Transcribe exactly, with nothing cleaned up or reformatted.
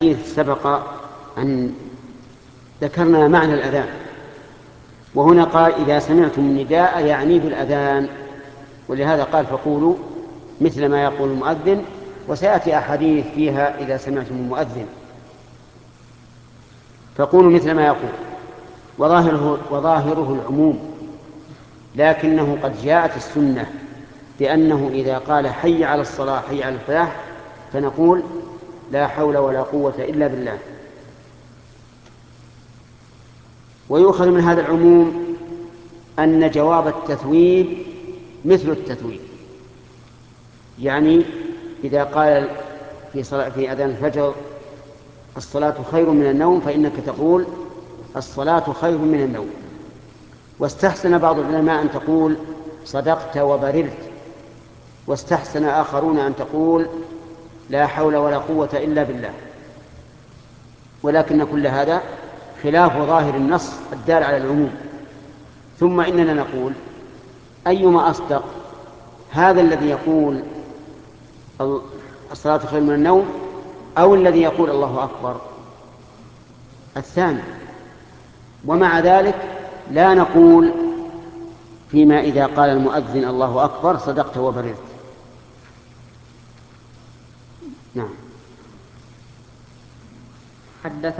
سبق أن ذكرنا معنى الأذان، وهنا قال إذا سمعتم النداء يعني بالأذان، ولهذا قال فقولوا مثل ما يقول المؤذن، وسيأتي أحاديث فيها إذا سمعتم المؤذن فقولوا مثل ما يقول، وظاهره, وظاهره العموم، لكنه قد جاءت السنة بأنه إذا قال حي على الصلاة حي على الفلاح فنقول لا حول ولا قوة إلا بالله. ويؤخذ من هذا العموم أن جواب التثويب مثل التثويب، يعني إذا قال في, صلاة في أذان الفجر الصلاة خير من النوم فإنك تقول الصلاة خير من النوم. واستحسن بعض العلماء أن تقول صدقت وبررت، واستحسن آخرون أن تقول لا حول ولا قوة إلا بالله. ولكن كل هذا خلاف ظاهر النص الدال على العموم. ثم إننا نقول أيما أصدق، هذا الذي يقول الصلاة خير من النوم أو الذي يقول الله أكبر؟ الثاني. ومع ذلك لا نقول فيما إذا قال المؤذن الله أكبر صدقت وبررت. نعم. حدث